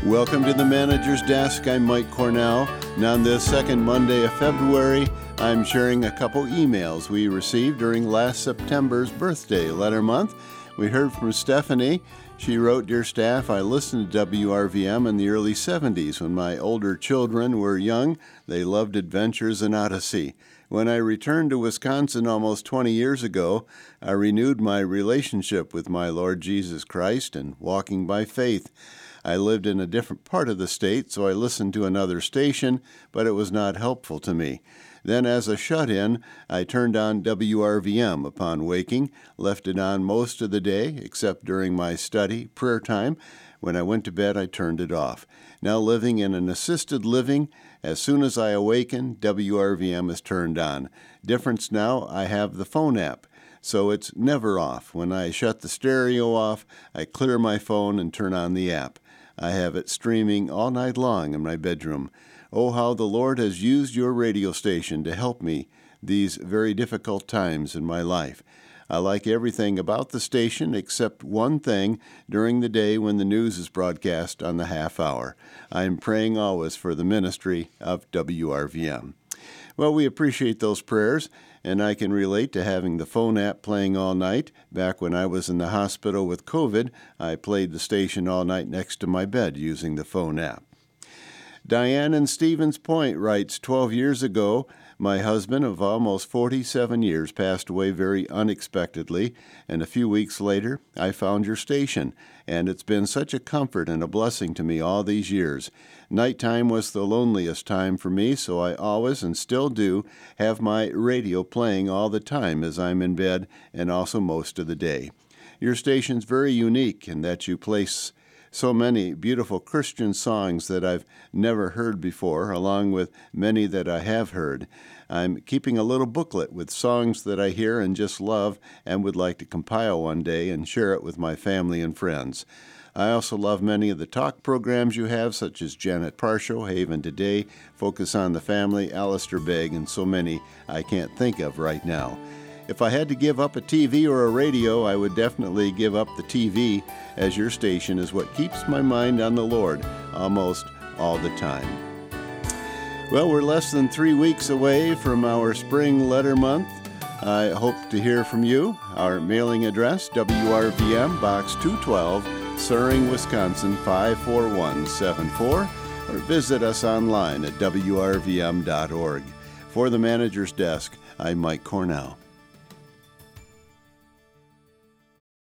Welcome to the Manager's Desk. I'm Mike Cornell. And on this second Monday of February, I'm sharing a couple emails we received during last September's birthday letter month. We heard from Stephanie. She wrote, "Dear staff, I listened to WRVM in the early 70s when my older children were young. They loved adventures and Odyssey. When I returned to Wisconsin almost 20 years ago, I renewed my relationship with my Lord Jesus Christ and walking by faith. I lived in a different part of the state, so I listened to another station, but it was not helpful to me. Then as a shut-in, I turned on WRVM upon waking, left it on most of the day, except during my study, prayer time. When I went to bed, I turned it off. Now living in an assisted living, as soon as I awaken, WRVM is turned on. Difference now, I have the phone app, so it's never off. When I shut the stereo off, I clear my phone and turn on the app. I have it streaming all night long in my bedroom. Oh, how the Lord has used your radio station to help me these very difficult times in my life. I like everything about the station except one thing during the day when the news is broadcast on the half hour. I am praying always for the ministry of WRVM." Well, we appreciate those prayers, and I can relate to having the phone app playing all night. Back when I was in the hospital with COVID, I played the station all night next to my bed using the phone app. Diane in Stevens Point writes, 12 years ago, my husband of almost 47 years passed away very unexpectedly, and a few weeks later, I found your station, and it's been such a comfort and a blessing to me all these years. Nighttime was the loneliest time for me, so I always, and still do, have my radio playing all the time as I'm in bed and also most of the day. Your station's very unique in that you place so many beautiful Christian songs that I've never heard before, along with many that I have heard. I'm keeping a little booklet with songs that I hear and just love and would like to compile one day and share it with my family and friends. I also love many of the talk programs you have, such as Janet Parshow, Haven Today, Focus on the Family, Alistair Begg, and so many I can't think of right now. If I had to give up a TV or a radio, I would definitely give up the TV, as your station is what keeps my mind on the Lord almost all the time. Well, we're less than 3 weeks away from our spring letter month. I hope to hear from you. Our mailing address, WRVM, Box 212, Suring, Wisconsin, 54174, or visit us online at WRVM.org. For the Manager's Desk, I'm Mike Cornell.